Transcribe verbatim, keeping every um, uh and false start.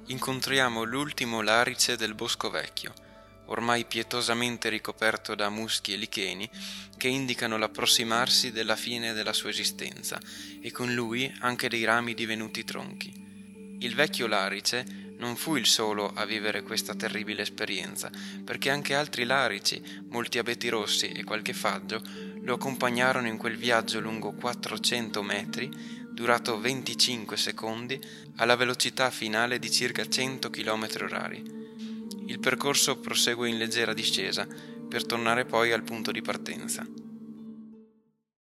incontriamo l'ultimo larice del Bosco Vecchio, ormai pietosamente ricoperto da muschi e licheni che indicano l'approssimarsi della fine della sua esistenza, e con lui anche dei rami divenuti tronchi. Il vecchio larice non fu il solo a vivere questa terribile esperienza, perché anche altri larici, molti abeti rossi e qualche faggio lo accompagnarono in quel viaggio lungo quattrocento metri, durato venticinque secondi, alla velocità finale di circa cento chilometri orari. Il percorso prosegue in leggera discesa, per tornare poi al punto di partenza.